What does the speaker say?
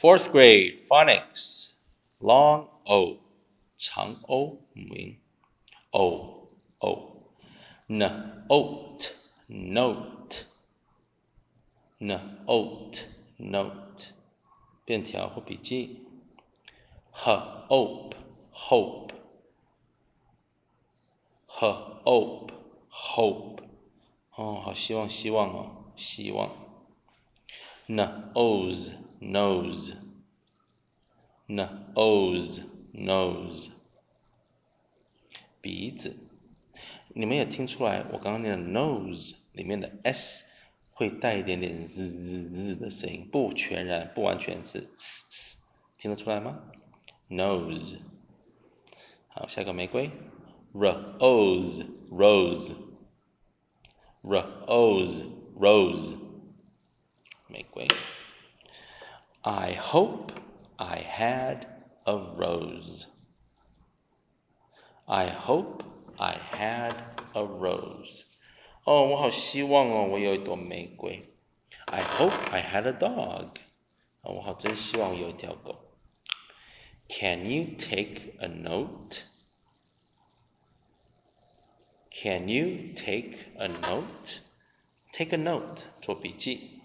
Fourth grade phonics. Long O, 长 O 母音 O O. Note, note, note, note. 便条或笔记。Hope, hope, hope, hope. 好希望希望哦，希望。Nose, nose, nose, nose. 鼻子。你们也听出来，我刚刚念的 nose 里面的 s 会带一点点 z 的声音，不全然，不完全是 s， 听得出来吗 ？nose。好，下个玫瑰 rose, rose, rose, rose。玫瑰。I hope I had a rose. I hope I had a rose. 我好希望我有一朵玫瑰。I hope I had a dog. 我好真希望有一条狗。Can you take a note? Can you take a note? Take a note 做笔记。